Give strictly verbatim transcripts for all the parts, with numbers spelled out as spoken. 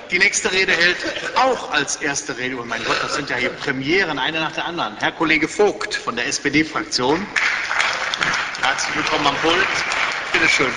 Die nächste Rede hält auch als erste Rede, oh mein Gott, das sind ja hier Premieren, eine nach der anderen, Herr Kollege Vogt von der S P D-Fraktion. Herzlich willkommen am Pult. Bitte schön.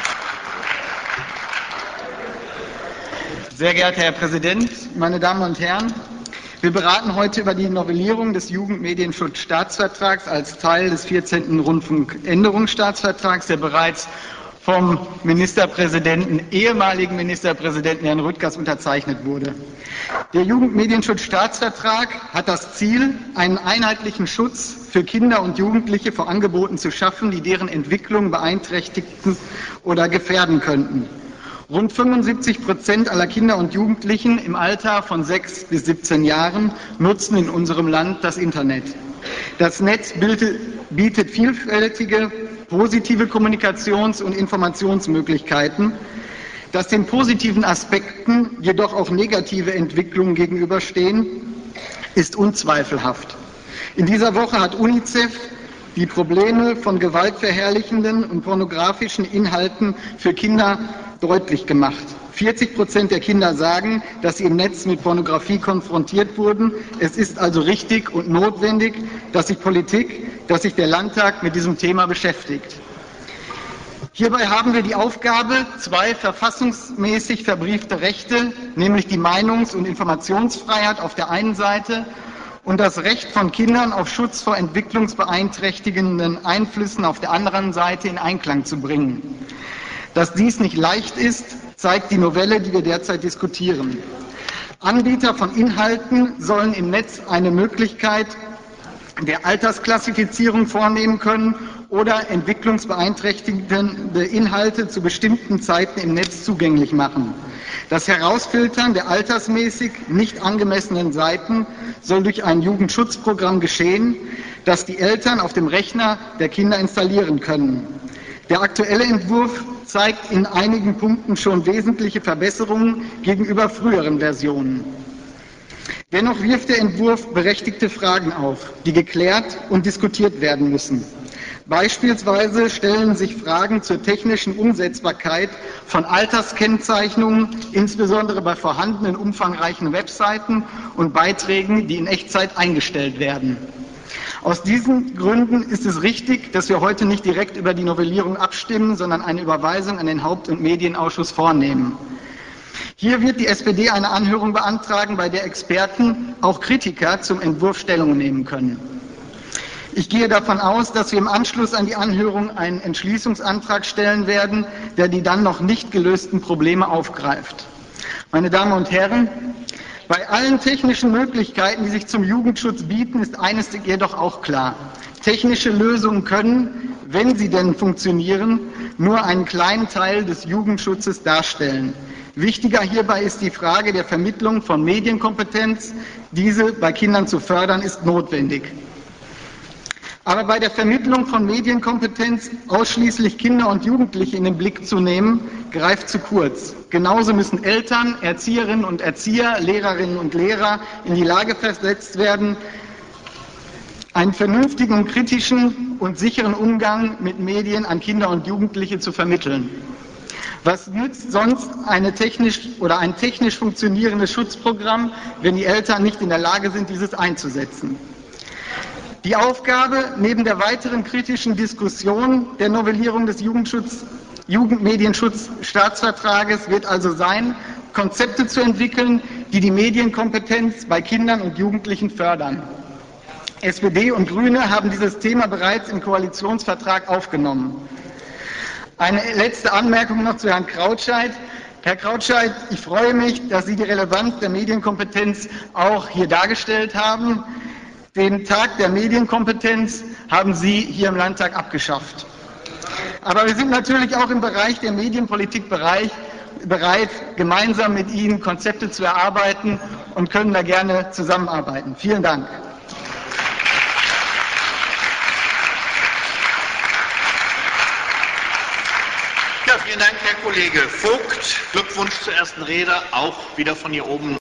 Sehr geehrter Herr Präsident, meine Damen und Herren! Wir beraten heute über die Novellierung des Jugendmedienschutzstaatsvertrags als Teil des vierzehnten Rundfunkänderungsstaatsvertrags, der bereits vom Ministerpräsidenten, ehemaligen Ministerpräsidenten Herrn Rüttgers unterzeichnet wurde. Der Jugendmedienschutzstaatsvertrag hat das Ziel, einen einheitlichen Schutz für Kinder und Jugendliche vor Angeboten zu schaffen, die deren Entwicklung beeinträchtigen oder gefährden könnten. Rund fünfundsiebzig Prozent aller Kinder und Jugendlichen im Alter von sechs bis siebzehn Jahren nutzen in unserem Land das Internet. Das Netz bietet vielfältige positive Kommunikations- und Informationsmöglichkeiten. Dass den positiven Aspekten jedoch auch negative Entwicklungen gegenüberstehen, ist unzweifelhaft. In dieser Woche hat UNICEF die Probleme von gewaltverherrlichenden und pornografischen Inhalten für Kinder deutlich gemacht. vierzig Prozent der Kinder sagen, dass sie im Netz mit Pornografie konfrontiert wurden. Es ist also richtig und notwendig, dass sich Politik, dass sich der Landtag mit diesem Thema beschäftigt. Hierbei haben wir die Aufgabe, zwei verfassungsmäßig verbriefte Rechte, nämlich die Meinungs- und Informationsfreiheit auf der einen Seite und das Recht von Kindern auf Schutz vor entwicklungsbeeinträchtigenden Einflüssen auf der anderen Seite in Einklang zu bringen. Dass dies nicht leicht ist, zeigt die Novelle, die wir derzeit diskutieren. Anbieter von Inhalten sollen im Netz eine Möglichkeit der Altersklassifizierung vornehmen können oder entwicklungsbeeinträchtigende Inhalte zu bestimmten Zeiten im Netz zugänglich machen. Das Herausfiltern der altersmäßig nicht angemessenen Seiten soll durch ein Jugendschutzprogramm geschehen, das die Eltern auf dem Rechner der Kinder installieren können. Der aktuelle Entwurf zeigt in einigen Punkten schon wesentliche Verbesserungen gegenüber früheren Versionen. Dennoch wirft der Entwurf berechtigte Fragen auf, die geklärt und diskutiert werden müssen. Beispielsweise stellen sich Fragen zur technischen Umsetzbarkeit von Alterskennzeichnungen, insbesondere bei vorhandenen umfangreichen Webseiten und Beiträgen, die in Echtzeit eingestellt werden. Aus diesen Gründen ist es richtig, dass wir heute nicht direkt über die Novellierung abstimmen, sondern eine Überweisung an den Haupt- und Medienausschuss vornehmen. Hier wird die S P D eine Anhörung beantragen, bei der Experten, auch Kritiker, zum Entwurf Stellung nehmen können. Ich gehe davon aus, dass wir im Anschluss an die Anhörung einen Entschließungsantrag stellen werden, der die dann noch nicht gelösten Probleme aufgreift. Meine Damen und Herren, bei allen technischen Möglichkeiten, die sich zum Jugendschutz bieten, ist eines jedoch auch klar. Technische Lösungen können, wenn sie denn funktionieren, nur einen kleinen Teil des Jugendschutzes darstellen. Wichtiger hierbei ist die Frage der Vermittlung von Medienkompetenz. Diese bei Kindern zu fördern, ist notwendig. Aber bei der Vermittlung von Medienkompetenz ausschließlich Kinder und Jugendliche in den Blick zu nehmen, greift zu kurz. Genauso müssen Eltern, Erzieherinnen und Erzieher, Lehrerinnen und Lehrer in die Lage versetzt werden, einen vernünftigen, kritischen und sicheren Umgang mit Medien an Kinder und Jugendliche zu vermitteln. Was nützt sonst eine technisch oder ein technisch funktionierendes Schutzprogramm, wenn die Eltern nicht in der Lage sind, dieses einzusetzen? Die Aufgabe, neben der weiteren kritischen Diskussion der Novellierung des Jugendschutz, Jugendmedienschutzstaatsvertrages wird also sein, Konzepte zu entwickeln, die die Medienkompetenz bei Kindern und Jugendlichen fördern. S P D und Grüne haben dieses Thema bereits im Koalitionsvertrag aufgenommen. Eine letzte Anmerkung noch zu Herrn Krautscheit. Herr Krautscheit, ich freue mich, dass Sie die Relevanz der Medienkompetenz auch hier dargestellt haben. Den Tag der Medienkompetenz haben Sie hier im Landtag abgeschafft. Aber wir sind natürlich auch im Bereich der Medienpolitik bereit, gemeinsam mit Ihnen Konzepte zu erarbeiten und können da gerne zusammenarbeiten. Vielen Dank. Ja, vielen Dank, Herr Kollege Vogt. Glückwunsch zur ersten Rede, auch wieder von hier oben.